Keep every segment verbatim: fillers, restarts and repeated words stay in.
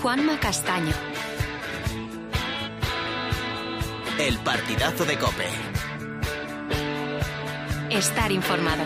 Juanma Castaño. El partidazo de COPE. Estar informado.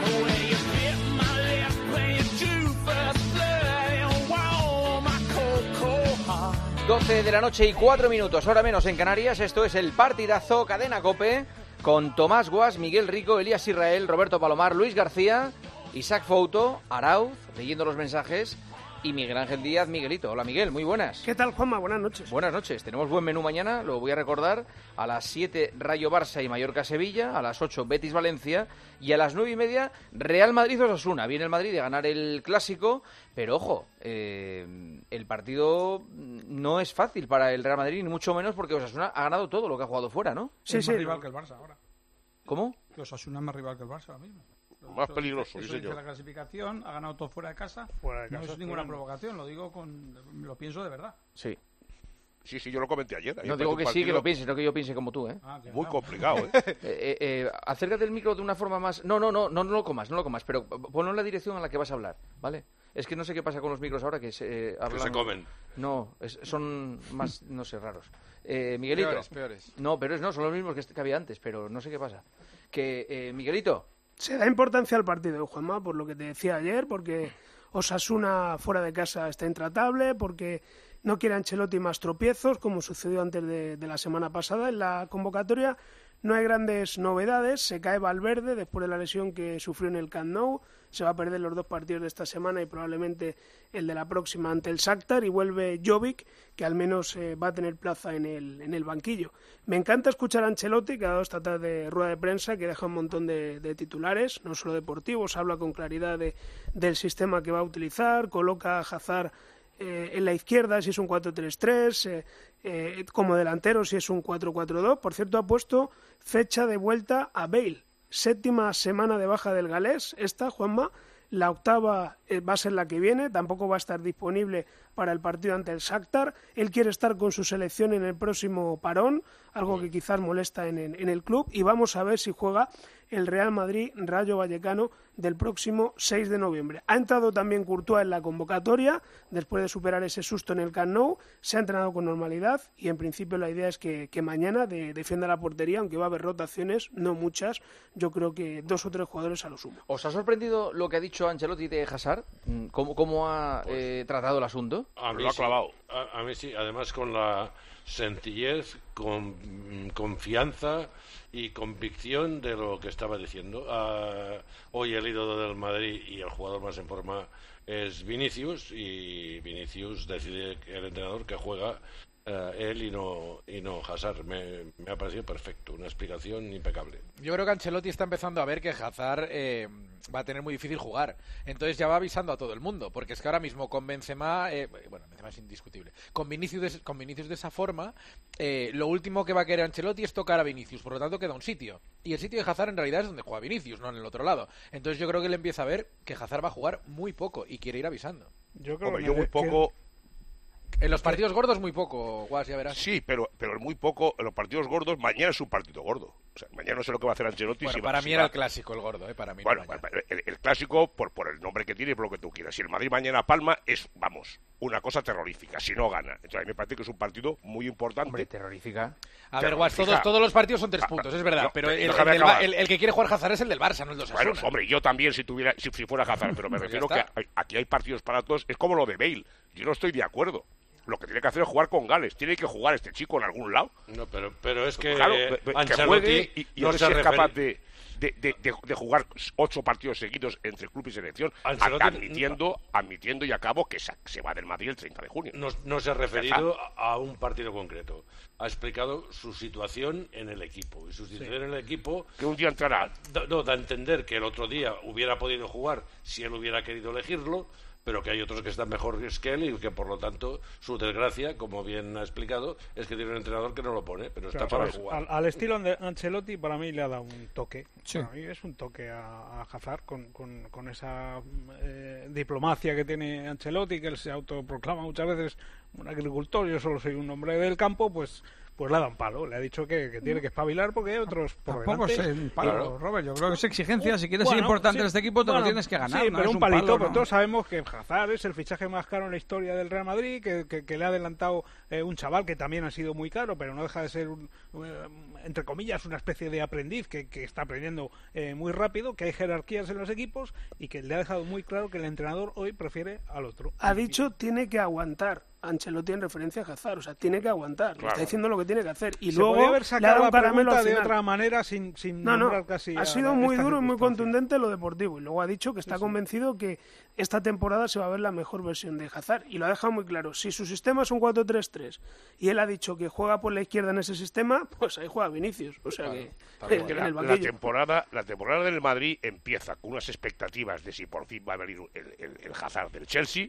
doce de la noche y cuatro minutos, hora menos en Canarias. Esto es el partidazo Cadena COPE con Tomás Guas, Miguel Rico, Elías Israel, Roberto Palomar, Luis García, Isaac Fouto, Arauz, leyendo los mensajes, y Miguel Ángel Díaz, Miguelito. Hola Miguel, muy buenas. ¿Qué tal, Juanma? Buenas noches. Buenas noches. Tenemos buen menú mañana, lo voy a recordar. A las siete Rayo Barça y Mallorca Sevilla, a las ocho Betis Valencia y a las nueve y media Real Madrid Osasuna. Viene el Madrid de ganar el Clásico, pero ojo, eh, el partido no es fácil para el Real Madrid, ni mucho menos porque Osasuna ha ganado todo lo que ha jugado fuera, ¿no? Sí, es sí. más rival que el Barça ahora. ¿Cómo? Que Osasuna es más rival que el Barça ahora mismo. Más peligroso, eso sí, dice señor. la clasificación, ha ganado todo fuera de casa. Fuera de no casa, es ninguna fuera. provocación, lo digo con, lo pienso de verdad. Sí. Sí, sí, yo lo comenté ayer. No digo que sí, que lo pienses, no que yo piense como tú, ¿eh? Ah, que Muy no. complicado, ¿eh? eh, eh, eh acércate el micro de una forma más... No, no, no, no, no lo comas, no lo comas, pero ponlo en la dirección a la que vas a hablar, ¿vale? Es que no sé qué pasa con los micros ahora que se eh, hablan... Que se comen. No, es- son más, no sé, raros. Eh, Miguelito. Peores, peores. No, pero es, no, son los mismos que, que había antes, pero no sé qué pasa. Que, eh, Miguelito, Se da importancia al partido, Juanma, por lo que te decía ayer, porque Osasuna fuera de casa está intratable, porque no quiere Ancelotti más tropiezos, como sucedió antes de, de la semana pasada. En la convocatoria no hay grandes novedades, se cae Valverde después de la lesión que sufrió en el Camp Nou, se va a perder los dos partidos de esta semana y probablemente el de la próxima ante el Shakhtar, y vuelve Jovic, que al menos eh, va a tener plaza en el, en el banquillo. Me encanta escuchar a Ancelotti, que ha dado esta tarde rueda de prensa, que deja un montón de, de titulares, no solo deportivos, habla con claridad de, del sistema que va a utilizar, coloca a Hazard eh, en la izquierda si es un cuatro tres tres, eh, eh, como delantero si es un cuatro cuatro dos. Por cierto, ha puesto fecha de vuelta a Bale. Séptima semana de baja del galés, esta, Juanma, la octava eh, va a ser la que viene, tampoco va a estar disponible para el partido ante el Shakhtar. Él quiere estar con su selección en el próximo parón, algo que quizás molesta en el, en el club, y vamos a ver si juega el Real Madrid Rayo Vallecano del próximo seis de noviembre. Ha entrado también Courtois en la convocatoria, después de superar ese susto en el Camp Nou, se ha entrenado con normalidad y en principio la idea es que, que mañana de, defienda la portería, aunque va a haber rotaciones, no muchas, yo creo que dos o tres jugadores a lo sumo. ¿os ha sorprendido lo que ha dicho Ancelotti de Hazard? ¿Cómo, cómo ha eh, tratado el asunto? Lo A mí ha sí, clavado. a, a mí sí, además con la sencillez, con confianza y convicción de lo que estaba diciendo. Uh, hoy el ídolo del Madrid y el jugador más en forma es Vinicius, y Vinicius decide el entrenador que juega Uh, él y no y no Hazard. Me, me ha parecido perfecto, una explicación impecable. Yo creo que Ancelotti está empezando a ver que Hazard eh, va a tener muy difícil jugar. Entonces ya va avisando a todo el mundo, porque es que ahora mismo con Benzema, eh, bueno, Benzema es indiscutible. Con Vinicius de, con Vinicius de esa forma, eh, lo último que va a querer Ancelotti es tocar a Vinicius, por lo tanto queda un sitio. Y el sitio de Hazard en realidad es donde juega Vinicius, no en el otro lado. Entonces yo creo que él empieza a ver que Hazard va a jugar muy poco y quiere ir avisando. Yo creo Hombre, que yo muy que- poco... En los partidos gordos muy poco, Guas, ya verás. Sí, pero, pero muy poco. En los partidos gordos, mañana es un partido gordo. O sea, mañana no sé lo que va a hacer Ancelotti. Bueno, si va- para si mí va- era el clásico el gordo, eh, para mí. Bueno, no mañana. el, el clásico, por, por el nombre que tiene y por lo que tú quieras. Si el Madrid mañana palma, es, vamos, una cosa terrorífica, si no gana. Entonces, a mí me parece que es un partido muy importante. Hombre, terrorífica. A ver, Guas, Fija. todos, todos los partidos son tres Ah, puntos, es verdad, no, pero el, déjame el del acabar. Ba- el- el que quiere jugar Hazard es el del Barça, no el de Osasuna. Bueno, hombre, yo también si tuviera si, si fuera Hazard, pero me Pues ya refiero que está. hay- aquí hay partidos para todos. Es como lo de Bale. Yo no estoy de acuerdo. Lo que tiene que hacer es jugar con Gales. Tiene que jugar este chico en algún lado. No, pero, pero es que Claro, eh, ve- ve- que Ancelotti juegue y, y no a ver se si es referi- capaz de, de, de, de- de jugar ocho partidos seguidos entre club y selección, Ancelotti- admitiendo, admitiendo y a cabo que se, se va del Madrid el treinta de junio. no, no se ha referido a a un partido concreto. Ha explicado su situación en el equipo. Y su situación en el equipo Que un día entrará. da, no, da a entender que el otro día hubiera podido jugar si él hubiera querido elegirlo, pero que hay otros que están mejor que él y que por lo tanto su desgracia, como bien ha explicado, es que tiene un entrenador que no lo pone, pero está Claro, para ¿sabes? jugar. Al, al estilo de Ancelotti para mí le ha dado un toque. Sí. Para mí es un toque a, a Hazard con, con, con esa eh, diplomacia que tiene Ancelotti, que él se autoproclama muchas veces un agricultor, yo solo soy un hombre del campo, pues pues le ha dado un palo. Le ha dicho que, que tiene que espabilar porque hay otros por Tampoco delante. es un palo, Claro. Robert. Yo creo que es exigencia. Si quieres Bueno, ser importante sí, en este equipo, te bueno, lo tienes que ganar. Sí, no pero es un palito, palo, pero no. todos sabemos que Hazard es el fichaje más caro en la historia del Real Madrid, que, que, que le ha adelantado eh, un chaval que también ha sido muy caro, pero no deja de ser, un, eh, entre comillas, una especie de aprendiz que, que está aprendiendo eh, muy rápido, que hay jerarquías en los equipos y que le ha dejado muy claro que el entrenador hoy prefiere al otro. Ha dicho tiene que aguantar. Ancelotti en referencia a Hazard, o sea, tiene que aguantar. Le Claro. está diciendo lo que tiene que hacer. Y Se luego podía haber le ha sacado dado la un caramelo pregunta al de final. otra manera sin, sin No, no, nombrar casi ha a- sido a muy esta duro y muy circunstancia. contundente lo deportivo. Y luego ha dicho que está convencido que esta temporada se va a ver la mejor versión de Hazard. Y lo ha dejado muy claro. Si su sistema es un cuatro tres tres y él ha dicho que juega por la izquierda en ese sistema, pues ahí juega Vinicius. O sea que, Es en que el la, la banquillo. temporada la temporada del Madrid empieza con unas expectativas de si por fin va a venir el, el, el Hazard del Chelsea,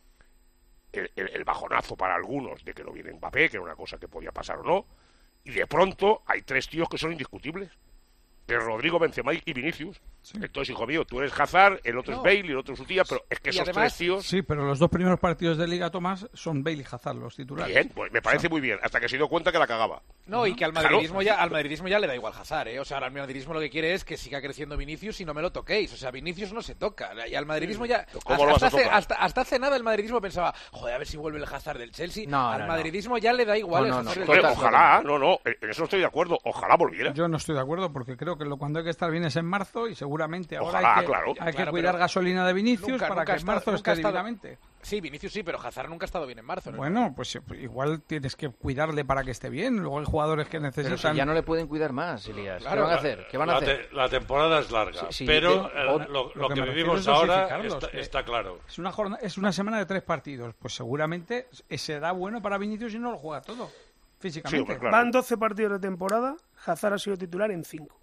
el, el, el bajonazo para algunos de que no viene Mbappé, que era una cosa que podía pasar o no, y de pronto hay tres tíos que son indiscutibles, de Rodrigo, Benzema y Vinicius. Entonces, hijo mío, tú eres Hazard, el otro No. es Bale y el otro es su tía, pero es que Y esos además- tres tíos... Sí, pero los dos primeros partidos de Liga, Tomás, son Bale y Hazard los titulares. Bien, pues me parece muy bien, hasta que se dio cuenta que la cagaba. No, y que al Claro. madridismo ya al madridismo ya le da igual Hazard, ¿eh? O sea, al madridismo lo que quiere es que siga creciendo Vinicius y no me lo toquéis. O sea, Vinicius no se toca. Y al madridismo ya... ¿Cómo lo vas hasta, a hace, tocar? hasta, hasta hace nada el madridismo pensaba, joder, a ver si vuelve el Hazard del Chelsea. No, al no, no. madridismo ya le da igual No, el no, Hazard no. del Hombre, Chelsea. ojalá, no, no, en eso estoy de acuerdo, ojalá volviera. Yo no estoy de acuerdo porque creo que lo, cuando hay que estar bien es en marzo y seguramente ahora Ojalá, hay que, claro. hay que Claro, cuidar pero gasolina de Vinicius nunca- para nunca que ha en estado- marzo nunca ha esté estado- divinamente. Sí, Vinicius sí, pero Hazard nunca ha estado bien en marzo. ¿no? Bueno, pues eh, igual tienes que cuidarle para que esté bien. Luego hay jugadores que Pero si necesitan... ya no le pueden cuidar más, Elías. ¿Qué Claro, van a la- hacer? ¿Qué van a la, hacer? te- la temporada es larga, Sí, sí, pero que- eh, o- lo, lo lo que que me refiero vivimos es ahora dosificarlos, está, que- está claro. Es una, jornada, es una semana de tres partidos. Pues seguramente se da bueno para Vinicius y no lo juega todo físicamente. Sí, hombre, claro. Van doce partidos de temporada, Hazard ha sido titular en cinco.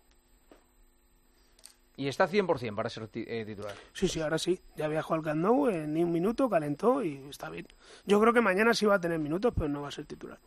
Y está cien por ciento para ser ti- eh, titular. Sí, sí, ahora sí. Ya viajó al Camp Nou en ni un minuto, calentó y está bien. Yo creo que mañana sí va a tener minutos, pero no va a ser titular.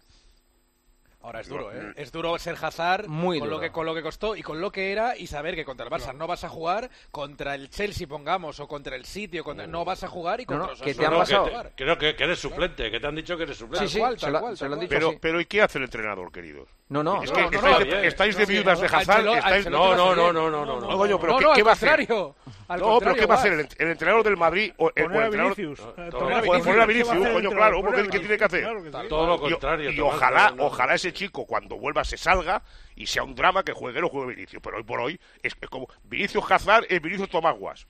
Ahora es duro, ¿eh? Es duro ser Hazard Muy con, duro. Lo que, con lo que costó y con lo que era y saber que contra el Barça no vas a jugar, contra el Chelsea, pongamos, o contra el City, o contra... no vas a jugar y No, no, contra que Osasuna te han No, vas a que pasado. jugar. te- creo que, que eres suplente, que te han dicho que eres suplente. Sí, sí, cual, se tal lo, cual, se tal lo han cual. dicho Pero, así. pero ¿y qué hace el entrenador, queridos? No, no. Es no, que no, estáis, no, de, bien. estáis de No, sí, viudas de no, Hazard. Ancelotti- estáis- Ancelotti No, lo no, hace no, bien. no, no, no, no. No, Coño, pero no, ¿qué, no, qué al va a hacer? contrario. Al No, pero contrario, ¿qué va a vas. hacer el, ent- el entrenador del Madrid o el, o Poner el a entrenador? Vinicius. No, Eh, no, poner a poner a Vinicius. Vinicius, ¿Qué va a Vinicius, hacer el coño, entrenador? claro, Poner porque a es que tiene que hacer. Claro que sí. Todo lo Y- contrario. Y, Tomás, ojalá, no, no. ojalá ese chico cuando vuelva se salga y sea un drama que juegue o juegue Vinicius. Pero hoy por hoy es que como Vinicius Hazard es Vinicius Tomaguas.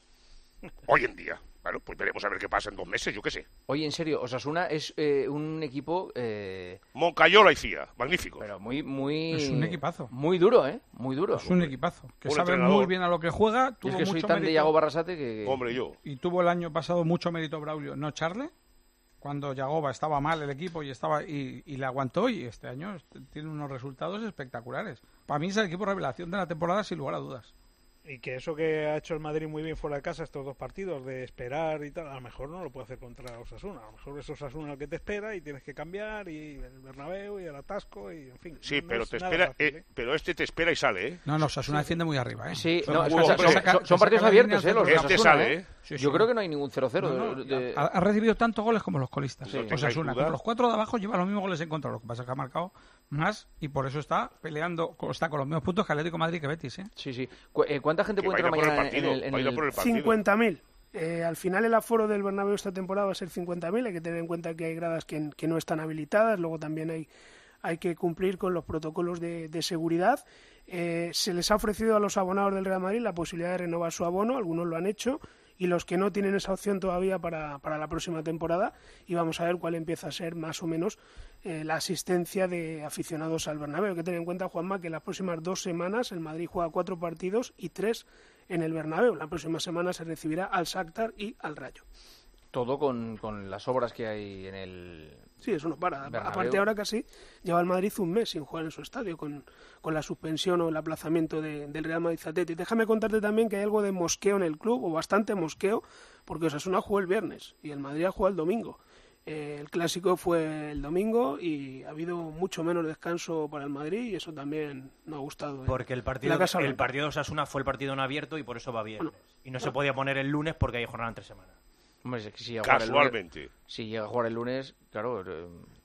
Hoy en día. Bueno, pues veremos a ver qué pasa en dos meses, yo qué sé. Oye, en serio, Osasuna es eh, un equipo... Eh, Moncayola y Cía, magnífico. pero muy, muy... Es un equipazo. Muy duro, ¿eh? Muy duro. Es un equipazo. Que Un sabe entrenador. muy bien a lo que juega. Yo Tuvo es que soy mucho tan de mérito. Yago Barrasate que... Hombre, yo. Y tuvo el año pasado mucho mérito Braulio, no Charle, cuando Yagoba estaba mal el equipo y estaba y, y le aguantó, y este año est- tiene unos resultados espectaculares. Para mí es el equipo revelación de la temporada, sin lugar a dudas. Y que eso que ha hecho el Madrid muy bien fuera de casa estos dos partidos, de esperar y tal, a lo mejor no lo puede hacer contra Osasuna. A lo mejor es Osasuna el que te espera y tienes que cambiar, y el Bernabéu y el atasco, y en fin. Sí, no pero es te nada espera, fácil, eh, ¿eh? pero este te espera y sale, ¿eh? No, no, Osasuna defiende muy arriba, ¿eh? Sí, Son- no, te son, saca- son- te saca- son- te son saca partidos la abiertos, línea ¿eh? Los de hacia Este Osasuna, sale, ¿eh? ¿eh? Sí, sí. Yo creo que no hay ningún cero cero. No, no, de- ha, ha recibido tantos goles como los colistas. Sí. No tengáis Osasuna, duda. como los cuatro de abajo lleva los mismos goles en contra, lo que pasa es que ha marcado más y por eso está peleando, está con los mismos puntos que Atlético de Madrid que Betis, ¿eh? Sí, sí. Cu- eh, ¿Cuánta gente Que puede vaya entrar por el mañana en partido, el... en vaya el- por el partido. cincuenta mil. Eh, al final el aforo del Bernabéu esta temporada va a ser cincuenta mil. Hay que tener en cuenta que hay gradas que, que no están habilitadas. Luego también hay, hay que cumplir con los protocolos de, de seguridad. Eh, se les ha ofrecido a los abonados del Real Madrid la posibilidad de renovar su abono. Algunos lo han hecho. Y los que no tienen esa opción todavía para, para la próxima temporada. Y vamos a ver cuál empieza a ser más o menos eh, la asistencia de aficionados al Bernabéu. Hay que tener en cuenta, Juanma, que en las próximas dos semanas el Madrid juega cuatro partidos y tres en el Bernabéu. La próxima semana se recibirá al Shakhtar y al Rayo. Todo con, con las obras que hay en el... Sí, eso no para. Bernabéu. Aparte ahora casi lleva el Madrid un mes sin jugar en su estadio con, con la suspensión o el aplazamiento de, del Real Madrid Athletic. Déjame contarte también que hay algo de mosqueo en el club, o bastante mosqueo, porque Osasuna jugó el viernes y el Madrid ha jugado el domingo. Eh, el clásico fue el domingo y ha habido mucho menos descanso para el Madrid y eso también no ha gustado. ¿eh? Porque el partido, La Casa el Blanca. partido de Osasuna fue el partido en abierto y por eso va bien. Bueno, y no se podía poner el lunes porque hay jornada entre semana. Hombre, es que si llega a jugar el lunes- Casualmente. si llega a jugar el lunes, claro... eh,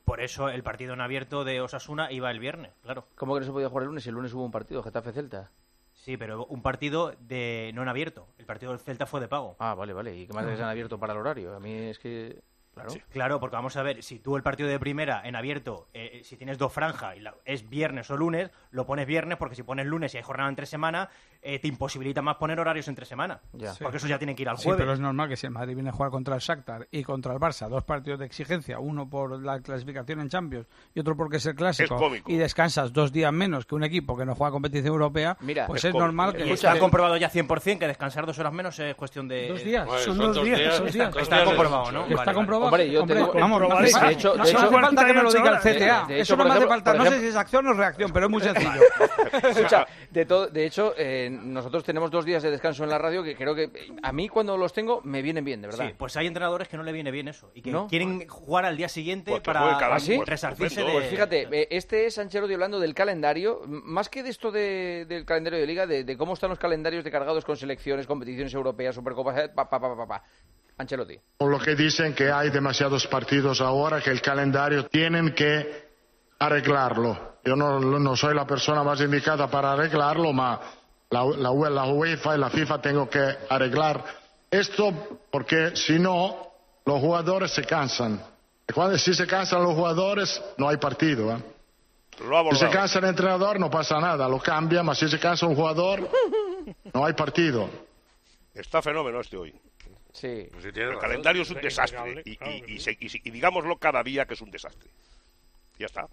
Por eso el partido en abierto de Osasuna iba el viernes, claro. ¿Cómo que no se podía jugar el lunes? Si el lunes hubo un partido, Getafe-Celta. Sí, pero un partido de no en abierto. El partido del Celta fue de pago. Ah, vale, vale. ¿Y qué más que se han abierto para el horario? A mí es que... Claro. Sí, claro, porque vamos a ver, si tú el partido de primera en abierto, eh, si tienes dos franjas y la, es viernes o lunes, lo pones viernes, porque si pones lunes y hay jornada entre semana, eh, te imposibilita más poner horarios entre semana. Ya. Sí. Porque eso ya tiene que ir al Sí, jueves. pero es normal que si el Madrid viene a jugar contra el Shakhtar y contra el Barça, dos partidos de exigencia, uno por la clasificación en Champions y otro porque es el clásico, Es cómico. y descansas dos días menos que un equipo que no juega competición europea, Mira, pues es es, cómico. normal que... Y está comprobado ya cien por ciento que descansar dos horas menos es cuestión de... Dos días. Bueno, Son dos días, dos días. dos Está días de- comprobado, ¿no? Que está Vale, comprobado. Hombre, yo Hombre, tengo- vamos, no hace, comprobadísimo. De hecho- no de hace hecho- falta que me lo diga el de- C T A. de hecho, Eso no por me hace ejemplo- falta. por No sé ejemplo- si es acción o reacción, pero es muy sencillo. Escucha, de, todo, de hecho, eh, nosotros tenemos dos días de descanso en la radio que creo que eh, a mí cuando los tengo me vienen bien, de verdad. Sí, pues hay entrenadores que no le viene bien eso y que ¿No? quieren jugar al día siguiente Porque para juegue cada- ¿Ah, sí? resarcirse Estupendo. de... Pues fíjate, eh, este es Ancelotti hablando del calendario, m- más que de esto de- del calendario de Liga, de, de cómo están los calendarios de cargados con selecciones, competiciones europeas, supercopas, eh, pa, pa, pa, pa, pa. Ancelotti. Por lo que dicen que hay demasiados partidos ahora, que el calendario tienen que arreglarlo. Yo no, no soy la persona más indicada para arreglarlo, ma la, la, UE la UEFA y la FIFA tengo que arreglar esto porque si no los jugadores se cansan. Y cuando si se cansan los jugadores no hay partido. ¿eh? Lo ha Si se abordado. cansa el entrenador no pasa nada, lo cambia, pero si se cansa un jugador no hay partido. Está fenómeno este hoy. Sí. Pues sí, tiene El razón. calendario es un Es desastre. impecable, Y, claro y- que y sí. se- y se- y digámoslo cada día que es un desastre. Ya está.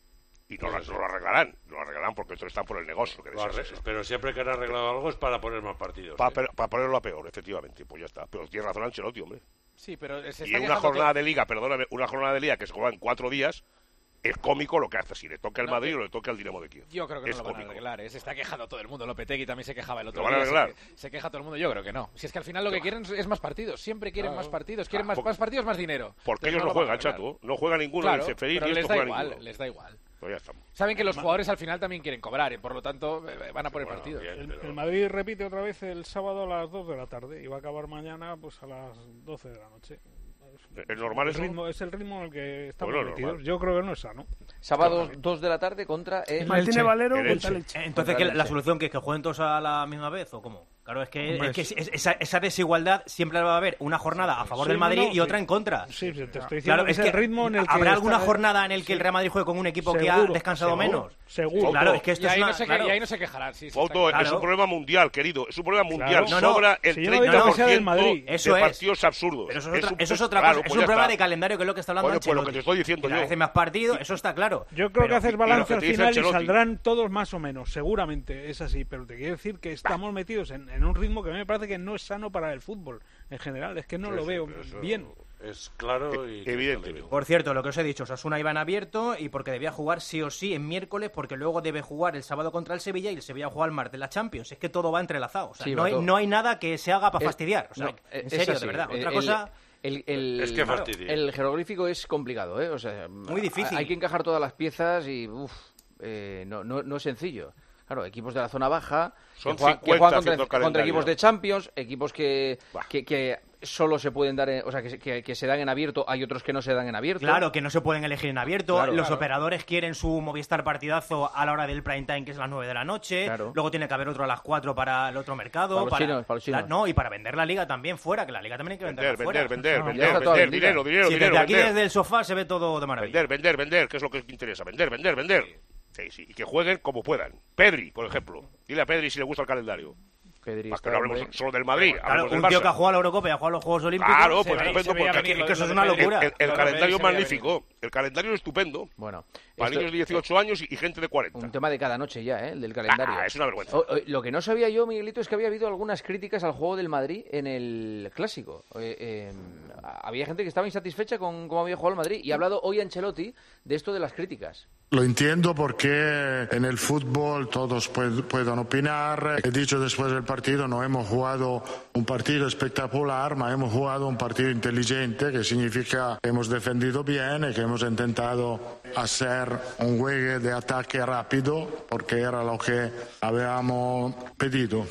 Y no, lo- no lo arreglarán. No lo arreglarán porque esto está por el negocio. Que Lo arre- desastre. Pero siempre que han arreglado algo es para poner más partidos. Para, ¿eh? para ponerlo a peor, efectivamente. Pues ya está. Pero tiene razón Ancelotti, hombre. Sí, pero se Y está en una quejando jornada todo- de liga, perdóname, una jornada de liga que se juega en cuatro días, es cómico lo que hace. Si le toca el No, Madrid yo- o le toca el Dinamo de Kiev. Yo creo que es no lo van a cómico. arreglar, ¿eh? Se está quejando todo el mundo. Lopetegui también se quejaba el otro ¿Lo van a día. Se, arreglar? que- se queja todo el mundo. Yo creo que no. Si es que al final lo que quieren es más partidos. Siempre quieren Claro. más partidos. Quieren más, por- más partidos, más dinero. Porque Entonces ellos no lo van a juegan, arreglar. chato. No juega ninguno. Claro, el Ceferín pero y les esto da juega igual, ninguno. les da igual. Pues ya estamos. Saben que los jugadores al final también quieren cobrar y por lo tanto eh, van a poner Bueno, partidos. bien, El, pero- el Madrid repite otra vez el sábado a las dos de la tarde y va a acabar mañana pues a las doce de la noche. ¿Es normal el eso? ritmo, es el ritmo en el que estamos Bueno, metidos. normal. Yo creo que no es sano. Sábado dos de la tarde contra el... Martínez Elche. Valero El contra el Elche. Elche. Entonces, Contra ¿qué, el ¿la Elche. solución que es que jueguen todos a la misma vez o cómo? Claro, es que, Hombre, es que sí. es- esa, esa desigualdad siempre va a haber una jornada a favor Sí, del no, Madrid no, y otra sí. en contra. Sí, sí, te estoy diciendo Claro, que es es que el ritmo en el que ¿habrá alguna está- jornada en el que el Real Madrid juegue con un equipo que ha Seguro, descansado seguro, menos? Seguro. Claro, es que esto Y es ahí, una... no se, que- claro. y ahí no se quejarán. Sí, sí, Fausto, está claro. es un problema mundial, querido. Es un problema mundial. Claro. No, no. Sobra el Si yo no digo treinta por que sea del ciento Madrid. Eso de es. partidos absurdos. Pero eso es otra, un- eso es otra claro, cosa. pues es un ya problema está. de calendario que es lo que está hablando Coño, pues lo que Ancelotti. te estoy diciendo Que cada yo. vez hay más partidos, eso está claro. Yo creo Pero- que haces y balance lo que al te dice final y Ancelotti. saldrán todos más o menos, seguramente es así, pero te quiero decir que estamos metidos en, en un ritmo que a mí me parece que no es sano para el fútbol en general, es que no Sí, lo sí, veo pero eso bien. Es claro y Evidentemente. Por cierto, lo que os he dicho, Osasuna iba en abierto y porque debía jugar sí o sí en miércoles, porque luego debe jugar el sábado contra el Sevilla y el Sevilla juega el martes la Champions. Es que todo va entrelazado. O sea, Sí, no, va hay, todo. no hay nada que se haga para Es- fastidiar. O sea, no, en es serio, así. de verdad. El- Otra el- cosa... El, el- Es que claro, fastidia. el jeroglífico es complicado, ¿eh? O sea, Muy difícil. Hay que encajar todas las piezas y uf, eh, no, no, no es sencillo. Claro, equipos de la zona baja Son que, juegan- que cincuenta juegan contra, haciendo el contra calendario. equipos de Champions, equipos que, Bah. que, que solo se pueden dar, en- o sea, que, se- que, que se dan en abierto, hay otros que no se dan en abierto. Claro, que no se pueden elegir en abierto. Claro, Los claro. operadores quieren su Movistar partidazo a la hora del prime time, que es las nueve de la noche. Claro. Luego tiene que haber otro a las cuatro para el otro mercado. Para los chinos, para los chinos. la- no, y para vender la liga también fuera, que la liga también hay que Vender, venderla vender, fuera. vender, No, ya vender, está toda vender, vendida. dinero, dinero, Sí, dinero, desde aquí, vender. desde el sofá, se ve todo de maravilla. Vender, vender, vender, que es lo que te interesa. Vender, vender, vender. Sí, sí, y que jueguen como puedan. Pedri, por ejemplo. Dile a Pedri si le gusta el calendario. Pedri Para está, que no hablemos hombre. solo del Madrid, Claro, hablemos del un tío Barça. que ha jugado a la Eurocopa y ha jugado a los Juegos Olímpicos. Claro, se pues ve- estupendo, se veía porque venir, aquí- lo- que eso es lo una de Pedri- locura. El, el Lo de calendario Pedri es se veía magnífico. El calendario es estupendo. Bueno, Para esto- niños de dieciocho años y, y gente de cuarenta. un tema de cada noche ya, ¿eh? El del calendario. Ah, es una vergüenza. O- o- lo que no sabía yo, Miguelito, es que había habido algunas críticas al juego del Madrid en el Clásico. Eh, eh, había gente que estaba insatisfecha con cómo había jugado el Madrid y ha hablado hoy Ancelotti de esto de las críticas. Lo entiendo porque en el fútbol todos pued- pueden opinar. He dicho después del partido, no hemos jugado un partido espectacular, pero hemos jugado un partido inteligente, que significa que hemos defendido bien y que hemos intentado hacer un juego de ataque rápido, porque era lo que habíamos pedido.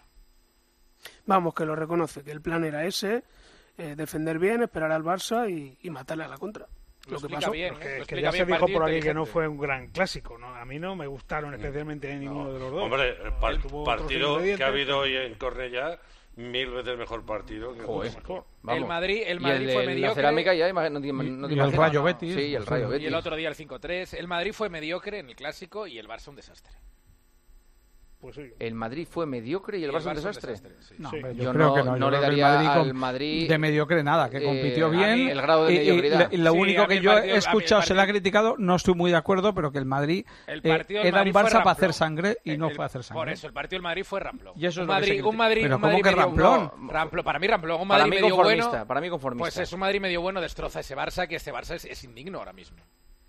Vamos, que lo reconoce, que el plan era ese, eh, defender bien, esperar al Barça y, y matarle a la contra. Lo, Lo que explica pasó, bien, porque ¿eh? Lo que explica ya bien, se dijo partido por aquí que no inteligente. fue un gran clásico, ¿no? A mí no me gustaron especialmente ninguno de los dos. Hombre, el par- Tuvo otros partido que ingredientes. ha habido hoy en Cornellá, mil veces mejor partido que Joder. mejor. Vamos. El Madrid, el Y Madrid de fue la mediocre. cerámica ya ima- no te, no te Y el imaginas. Rayo Betis. Sí, y el Rayo Sí. Betis. Y el otro día el cinco tres. El Madrid fue mediocre en el Clásico y el Barça un desastre. Pues sí. El Madrid fue mediocre y el Y el Barça un Barça un desastre. desastre, sí. No, Sí. hombre, Yo yo, creo no- que no. no Yo le creo que el daría Madrid al com- Madrid, de mediocre nada, que eh, compitió a mí bien. el grado de y- y mediocridad. la- y lo Sí, único a mí que el yo partido- a he mí el escuchado se le ha partido- criticado, no estoy muy de acuerdo, pero que el Madrid El eh, partido del era un Madrid fue Barça para ramplón. hacer sangre y no El- fue a hacer sangre. Por eso, el partido del Madrid fue ramplón. Y eso es un lo que se Madrid, critica. un Madrid, Pero un ¿cómo Madrid que medio ramplón? bueno- ramplo- para mí ramplón. Un Para Madrid mí medio conformista, bueno. para mí conformista. Pues es un Madrid medio bueno, destroza ese Barça, que ese Barça es, es indigno ahora mismo.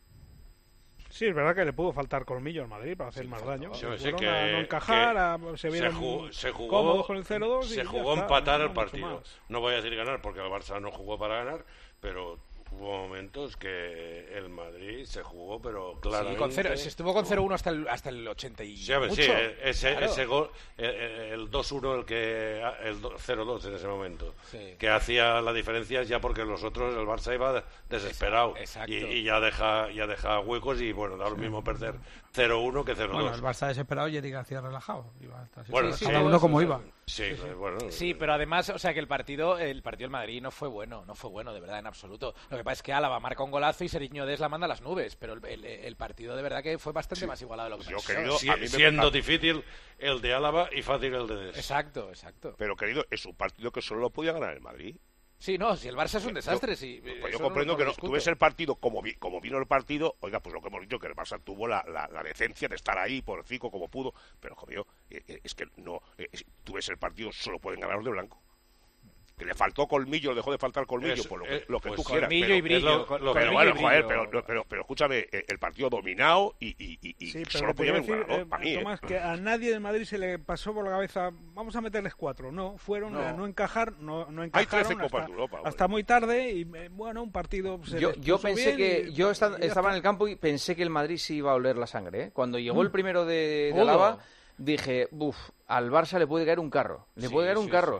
Sí, es verdad que le pudo faltar colmillo al Madrid para hacer Sí, más faltó. daño. Sí, Se sí, fueron que- a no encajar, que a- se se, vieron jugó, se jugó, cómodos con el cero dos. se y jugó ya empatar está, el no mucho partido. más. No voy a decir ganar porque el Barça no jugó para ganar, pero hubo momentos que el Madrid se jugó, pero Sí, claramente. con cero, se estuvo con cero uno hasta el, hasta el ochenta y Sí, a ver, sí, mucho. ese, Claro. ese gol, el, el dos uno, el que el cero dos en ese momento, Sí. que hacía la diferencia ya porque los otros, el Barça iba desesperado Exacto. y, y ya deja ya deja huecos y bueno, da lo mismo perder cero uno que cero dos. Bueno, el Barça desesperado y Eric García relajado. Iba hasta así. Bueno, sí, cada sí, uno sí, como sí, iba. Sí, bueno. Sí, pero además, o sea, que el partido, el partido del Madrid no fue bueno, no fue bueno, de verdad, en absoluto. Lo que pasa es que Álava marca un golazo y Seriño Dés la manda a las nubes, pero el, el- el partido de verdad que fue bastante más igualado de lo que Yo pensaba. querido, Si- a mí me siendo parece- difícil el de Álava y fácil el de Des. Exacto, exacto. Pero querido, es un partido que solo lo podía ganar el Madrid. Sí, no, si el Barça es un desastre, Yo- sí. Pues eso yo no comprendo lo que no, discuto. tú ves el partido como, vi- como vino el partido, oiga, pues lo que hemos dicho, que el Barça tuvo la, la, la decencia de estar ahí por cinco como pudo, pero joder, eh, eh, es que no, eh, es- tú ves el partido, solo pueden ganar los de blanco. Que le faltó colmillo, le dejó de faltar colmillo, Eso, por lo que, eh, lo que pues tú quieras. colmillo pero, y brillo, es lo- con- lo que- pero colmillo bueno, y joder, brillo. pero, pero, pero escúchame, eh, el partido dominado y, y, y, y Sí, pero solo te podía quiero haber un decir, ganador, eh, para mí. ¿eh? Tomás, que a nadie del Madrid se le pasó por la cabeza, vamos a meterles cuatro. No, fueron No. a no encajar, no, no Hay encajaron trece Copas hasta, de Europa. hasta hombre. muy tarde y, eh, bueno, un partido se Yo, les yo puso pensé bien que y- yo esta- y ya estaba está. en el campo y pensé que el Madrid sí iba a oler la sangre. ¿eh? Cuando llegó el primero de, de Pudo. Álava, dije, uff, al Barça le puede caer un carro. Le Sí, puede caer un sí, carro. sí.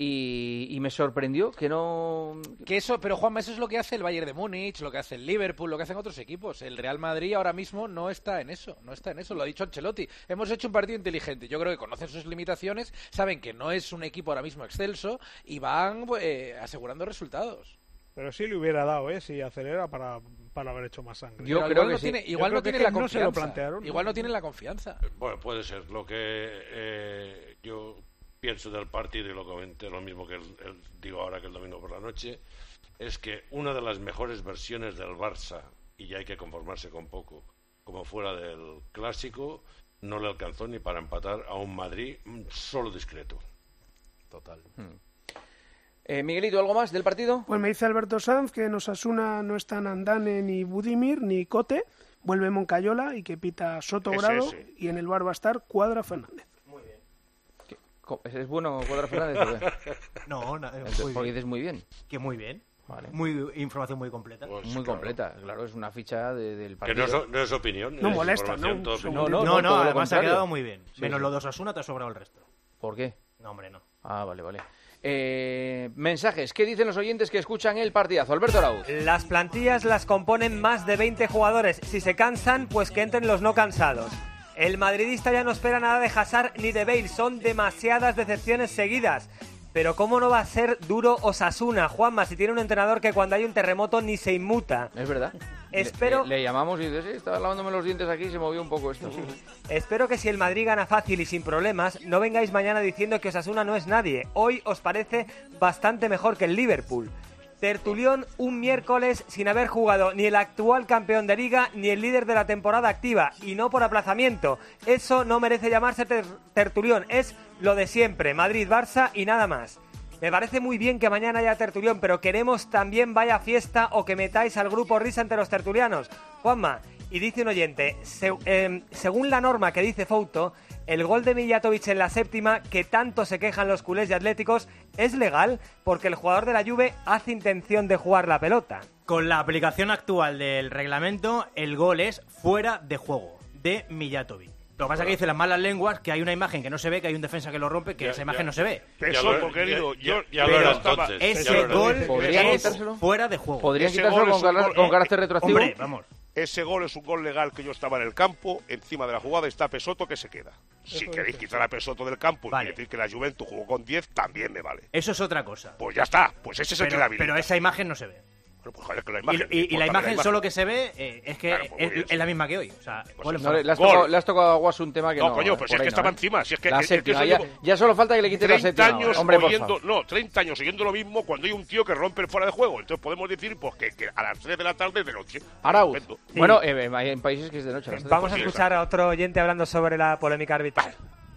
Y, y me sorprendió que no... Que eso, pero Juanma, eso es lo que hace el Bayern de Múnich, lo que hace el Liverpool, lo que hacen otros equipos. El Real Madrid ahora mismo no está en eso, no está en eso, lo ha dicho Ancelotti. Hemos hecho un partido inteligente. Yo creo que conocen sus limitaciones, saben que no es un equipo ahora mismo excelso y van eh, asegurando resultados. Pero sí le hubiera dado, ¿eh? Si acelera para, para haber hecho más sangre. Yo Pero creo igual que no sí. tiene, Yo igual creo no que tiene es la que no se lo confianza. plantearon, Igual ¿no? no tienen la confianza. Bueno, puede ser. Lo que eh, yo pienso del partido y lo comenté lo mismo que el, el- digo ahora que el domingo por la noche, es que una de las mejores versiones del Barça, y ya hay que conformarse con poco, como fuera del Clásico, no le alcanzó ni para empatar a un Madrid mm, solo discreto. Total. Eh, Miguelito, ¿algo más del partido? Pues me dice Alberto Sanz que en Osasuna no están Andane ni Budimir ni Cote, vuelve Moncayola y que pita Soto Ese, Grado ese. y en el bar va a estar Cuadra Fernández. Co- ¿Es bueno Cuadra Fernández? o qué? No, na- Entonces, muy porque bien. dices muy bien. Que muy bien. Vale. Muy, información muy completa. Pues, Muy claro, completa, claro, es una ficha de- del Que partido. no es, no es opinión, No es molesta, información, ¿no? todo Son- opinión. No, No, no, todo lo además ha contrario. quedado muy bien. Sí, Menos sí. lo de Osasuna te ha sobrado el resto. ¿Por qué? No, hombre, no. Ah, vale, vale. Eh, mensajes, ¿qué dicen los oyentes que escuchan el partidazo? Alberto Arauz. Las plantillas las componen más de veinte jugadores. Si se cansan, pues que entren los no cansados. El madridista ya no espera nada de Hazard ni de Bale. Son demasiadas decepciones seguidas. Pero ¿cómo no va a ser duro Osasuna, Juanma, si tiene un entrenador que cuando hay un terremoto ni se inmuta? Es verdad. Espero- Le, le llamamos y dice, sí, estaba lavándome los dientes aquí y se movió un poco esto. Espero que si el Madrid gana fácil y sin problemas, no vengáis mañana diciendo que Osasuna no es nadie. Hoy os parece bastante mejor que el Liverpool. Tertulión un miércoles sin haber jugado ni el actual campeón de Liga ni el líder de la temporada activa, y no por aplazamiento. Eso no merece llamarse ter- tertulión, es lo de siempre, Madrid-Barça y nada más. Me parece muy bien que mañana haya tertulión, pero queremos también vaya fiesta o que metáis al grupo risa entre los tertulianos. Juanma, y dice un oyente, se- eh, según la norma que dice Fouto, el gol de Mijatovic en la séptima, que tanto se quejan los culés y atléticos, es legal porque el jugador de la Juve hace intención de jugar la pelota. Con la aplicación actual del reglamento, el gol es fuera de juego de Mijatovic. Lo que pasa es que dicen las malas lenguas que hay una imagen que no se ve, que hay un defensa que lo rompe, que Ya, esa imagen ya. no se ve. Pesoto, querido, yo ya lo pero era estaba- entonces. Ese ya lo era. gol ¿Podrían es quitárselo? fuera de juego. ¿Podrían Ese quitárselo gol con, es un car- gol- con eh, carácter retroactivo? Hombre, vamos. Ese gol es un gol legal que yo estaba en el campo, encima de la jugada está Pesoto que se queda. Si queréis quitar a Pesoto del campo Vale. y decir que la Juventus jugó con diez, también me vale. Eso es otra cosa. Pues ya está, pues ese es el que la Pero, habilita. pero esa imagen no se ve. Bueno, pues joder, que la Y, imagen, y- y importa la que imagen solo que se ve eh, es que Claro, pues muy es, bien. es la misma que hoy. O sea, gol en No, le, le has Gol. tocado, le has tocado a Guasu un tema que no... No, coño, pues por es que ahí estaba no, ¿eh? encima. Si es que, La es que séptima, eso ya, digo, ya solo falta que le quites la treinta séptima. años Hombre, por oyendo, favor. no, treinta años siguiendo lo mismo cuando hay un tío que rompe fuera de juego. Entonces podemos decir pues que, que a las tres de la tarde es de noche. Arauz. Estupendo. Bueno, eh, hay en países que es de noche. a las tres. Vamos a sí, escuchar a otro oyente hablando sobre la polémica arbitral.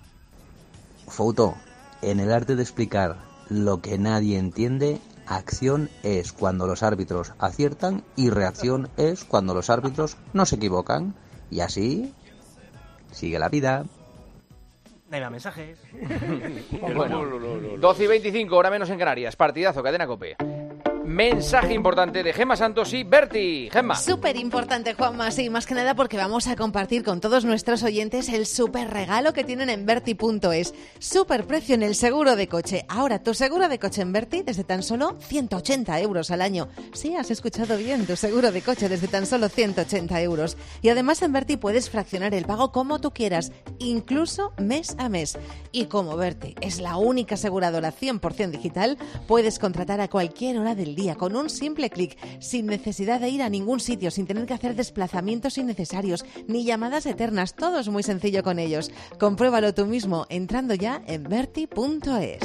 Fouto, en el arte de explicar lo que nadie entiende, acción es cuando los árbitros aciertan y reacción es cuando los árbitros no se equivocan. Y así sigue la vida. No hay más mensajes. Bueno, doce y veinticinco, hora menos en Canarias. Partidazo, Cadena COPE. Mensaje importante de Gemma Santos y Berti. Gemma. Súper importante, Juanma, sí, más que nada porque vamos a compartir con todos nuestros oyentes el súper regalo que tienen en Berti punto es. Súper precio en el seguro de coche. Ahora, tu seguro de coche en Berti desde tan solo ciento ochenta euros al año. Sí, has escuchado bien, tu seguro de coche desde tan solo ciento ochenta euros. Y además en Berti puedes fraccionar el pago como tú quieras, incluso mes a mes. Y como Berti es la única aseguradora cien por ciento digital, puedes contratar a cualquier hora del día con un simple clic, sin necesidad de ir a ningún sitio, sin tener que hacer desplazamientos innecesarios ni llamadas eternas. Todo es muy sencillo con ellos. Compruébalo tú mismo entrando ya en Berti punto es.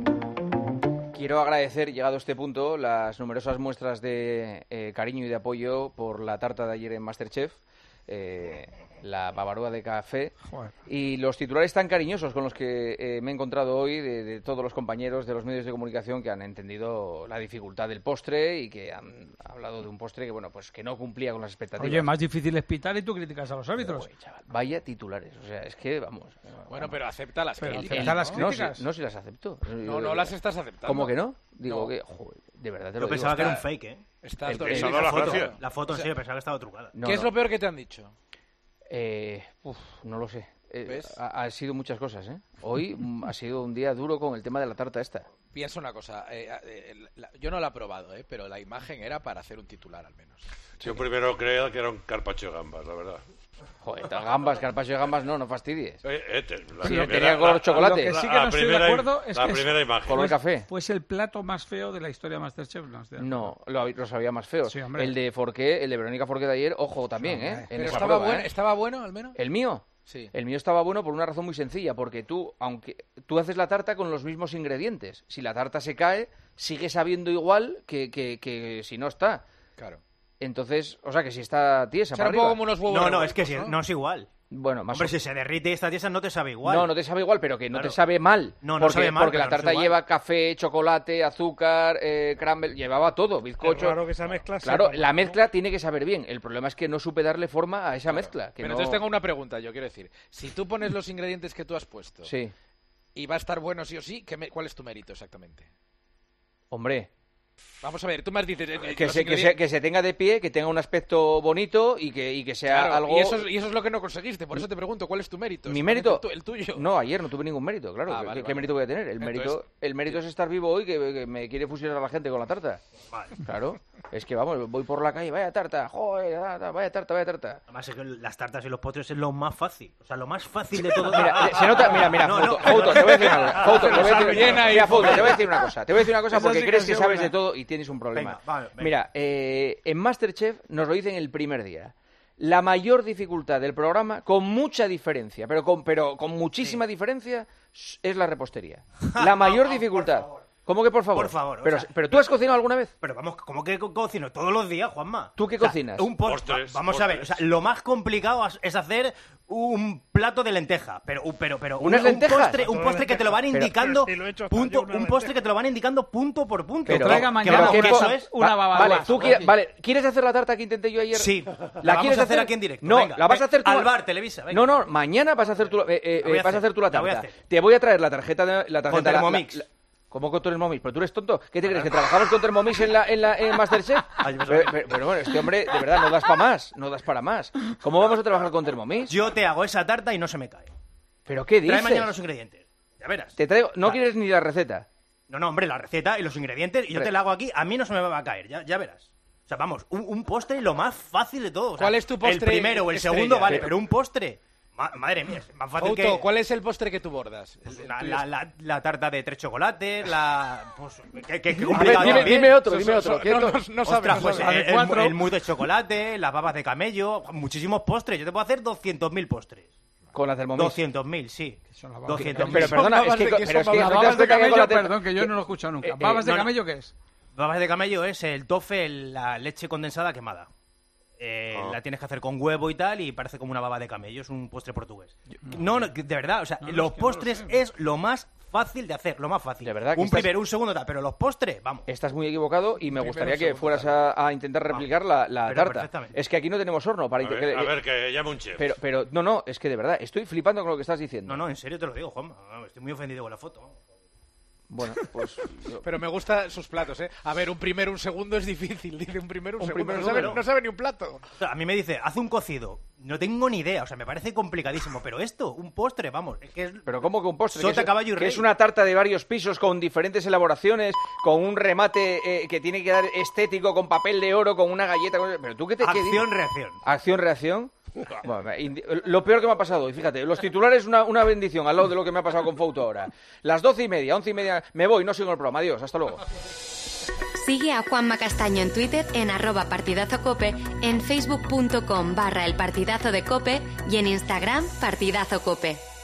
Quiero agradecer, llegado a este punto, las numerosas muestras de eh, cariño y de apoyo por la tarta de ayer en MasterChef. Eh, la babarúa de café. Joder. Y los titulares tan cariñosos con los que eh, me he encontrado hoy de, de todos los compañeros de los medios de comunicación que han entendido la dificultad del postre y que han hablado de un postre que bueno pues que no cumplía con las expectativas. Oye, más difícil es pitar y tú criticas a los árbitros. Oye, chaval, vaya titulares, o sea, es que vamos. Bueno, pero acepta las Pero críticas. acepta las No, críticas. si, no si las acepto. No, no las estás aceptando. ¿Cómo que no? Digo No. que, joder, de verdad te Yo lo digo. pensaba que era un está- fake, ¿eh? Estás El- dormido. esa no la la foto, gracia. la foto en serio, pensaba que estaba trucada. No, ¿Qué es no. lo peor que te han dicho? Eh, uf, no lo sé. Eh, ¿Ves? ha, ha sido muchas cosas, ¿eh? Hoy mm, ha sido un día duro con el tema de la tarta esta. Piensa una cosa, eh, eh, la- yo no la he probado, eh, pero la imagen era para hacer un titular al menos. Yo primero creía que era un carpaccio de gambas, la verdad. Joder, gambas, carpaccio de gambas, no, no fastidies. Eh, eh, te- la Sí, primera- tenía color la- chocolate. Lo que sí que la no estoy de primera im- acuerdo es la que es- primera imagen. Color Pues- café. Pues el plato más feo de la historia de MasterChef. No, estoy de No, acuerdo. lo, hab- lo sabía más feo. Sí, hombre. El de Forqué, el de Verónica Forqué de ayer, ojo también, Sí, ¿eh? hombre. En ¿Pero esa estaba, prueba, bueno, ¿eh? estaba bueno al menos? ¿El mío? Sí. El mío estaba bueno por una razón muy sencilla, porque tú, aunque tú haces la tarta con los mismos ingredientes, si la tarta se cae, sigue sabiendo igual que, que, que si no está. Claro. Entonces, o sea, que si está tiesa Será para un poco arriba. como unos huevos No, no, revueltos, es que si- no es igual. Bueno, más Hombre, o- si se derrite esta tiesa no te sabe igual. No, no te sabe igual, pero que no Claro. te sabe mal. No, no porque, sabe mal, porque la pero no tarta es igual. lleva café, chocolate, azúcar, eh, crumble, llevaba todo, Es bizcocho. raro que esa mezcla sea Claro, tan- la mezcla tiene que saber bien. El problema es que no supe darle forma a esa mezcla. Que Pero no- entonces tengo una pregunta, yo quiero decir. Si tú pones los ingredientes que tú has puesto Sí, y va a estar bueno sí o sí, ¿qué me- ¿cuál es tu mérito exactamente? hombre. Vamos a ver, tú me has dices... eh, Que los se, que, ingredientes- se, que se tenga de pie, que tenga un aspecto bonito y que, y que sea Claro, algo... y, eso es, y eso es lo que no conseguiste, por eso te pregunto, ¿cuál es tu mérito? ¿Mi Exactamente mérito? El, tu- el tuyo. No, ayer no tuve ningún mérito, claro. Ah, ¿Qué, vale, qué vale. mérito voy a tener? El mérito, Entonces- el mérito es estar vivo hoy, que, que me quiere fusionar a la gente con la tarta. Claro. Es que, vamos, voy por la calle, vaya tarta, joder, vaya tarta, vaya tarta. Además, es que las tartas y los postres es lo más fácil. O sea, lo más fácil de todo. Mira, se nota, mira, mira, No, Fouto, no. Fouto, te voy a decir una cosa. Fouto, te voy a decir, Rellena y mira, Fouto, fuera. te voy a decir una cosa. Te voy a decir una cosa Esa porque sí que crees ha que sido sabes buena. de todo y tienes un problema. Venga, vale, venga. Mira, eh, en MasterChef nos lo dicen el primer día. La mayor dificultad del programa, con mucha diferencia, pero con, pero con muchísima diferencia, es la repostería. La mayor dificultad. ¿Cómo que por favor? Por favor, o Pero, sea- pero ¿tú has cocinado alguna vez? Pero vamos, ¿cómo que co- cocino? Todos los días, Juanma. ¿Tú qué O sea, cocinas? Un pos- Postres, Vamos a ver, o sea, lo más complicado as- es hacer un plato de lenteja. Pero, un- pero, pero ¿Unas un, un lentejas? postre, un postre que te lo van Pero- indicando pero si lo he hecho hasta yo, punto, una un postre lenteja. que te lo van indicando punto por punto. Pero- traiga Que mañana vamos, ¿qué que po- eso es una Va- babaruá. Vale, ¿tú quieres, vale, ¿quieres hacer la tarta que intenté yo ayer? Sí, la vamos quieres a hacer aquí en directo, No, venga, la vas a ve- hacer tú. al bar, Televisa, venga. No, no, mañana vas a hacer tú, la- eh, eh, La voy a vas a hacer, hacer tú la la voy a tarta. hacer. Te voy a traer la tarjeta de la tarjeta Con la- la- Thermomix. la- ¿Cómo con Thermomix? ¿Pero tú eres tonto? ¿Qué te crees? ¿Que trabajabas con Thermomix en, la, en, la, en Masterchef? Pero, pero, pero bueno, este hombre, de verdad, no das para más. No das para más. ¿Cómo vamos a trabajar con Thermomix? Yo te hago esa tarta y no se me cae. ¿Pero qué dices? Trae mañana los ingredientes. Ya verás. Te traigo... ¿No Va. quieres ni la receta? No, no, hombre, la receta y los ingredientes, y yo Hombre. te la hago aquí, a mí no se me va a caer, ya, ya verás. O sea, vamos, un, un postre lo más fácil de todo. O sea, ¿Cuál es tu postre El primero o el estrella? segundo, vale, Pero- pero un postre... Ma- madre mía, es más fácil Fausto, que... ¿cuál es el postre que tú bordas? La, la, la, la tarta de tres chocolates, la... Pues, que, que, que A complicado ver, dime, también. dime otro, So- dime so- otro. so- ¿Qué no, otro? no, no sabe, Ostras, no pues sabe. el, el, el mousse de chocolate, las babas de camello, muchísimos postres. Yo te puedo hacer doscientos mil postres. Con la Thermomix. doscientos mil, sí. Son las babas de doscientos mil. Pero perdona, es que, ¿Qué pero es son que babas? no te has Babas de explicado con camello, la te- perdón, que yo no lo he escuchado nunca. Eh, eh, ¿Babas de no, no. camello qué es? Babas de camello es el tofe, el- la leche condensada quemada. Eh, Ah. La tienes que hacer con huevo y tal, y parece como una baba de camello. Es un postre portugués. No, no, de verdad, o sea, No, no, los es que no lo postres sé. es lo más fácil de hacer, lo más fácil. De verdad que un estás- primero, un segundo, tal, pero los postres, vamos. Estás muy equivocado y me Primero, gustaría que segundo, fueras tal. a, a intentar replicar la, la Pero tarta. perfectamente. Es que aquí no tenemos horno para A ver, intentar... a ver, que llame un chef. Pero, pero, no, no, es que de verdad, estoy flipando con lo que estás diciendo. No, no, en serio te lo digo, Juanma. Estoy muy ofendido con la foto. Bueno, pues... yo- Pero me gustan sus platos, ¿eh? A ver, un primero, un segundo es difícil. Dice un primero, un, Un segundo. primero, no, sabe, número. no sabe ni un plato. O sea, a mí me dice, haz un cocido. No tengo ni idea, o sea, me parece complicadísimo. Pero esto, un postre, vamos, es que es... Pero ¿cómo que un postre? Sota, que es, caballo y que rey. es una tarta de varios pisos con diferentes elaboraciones, con un remate eh, que tiene que dar estético, con papel de oro, con una galleta... con- Pero tú qué te... qué dices? Acción, reacción. Acción, reacción. Bueno, indi- lo peor que me ha pasado, y fíjate, los titulares una, una bendición al lado de lo que me ha pasado con Fouto ahora. Las doce y media, once y media, me voy, no sigo el programa, adiós, hasta luego. Sigue a Juanma Castaño en Twitter en arroba partidazo cope, en facebook punto com barra el partidazo de cope y en Instagram partidazo cope.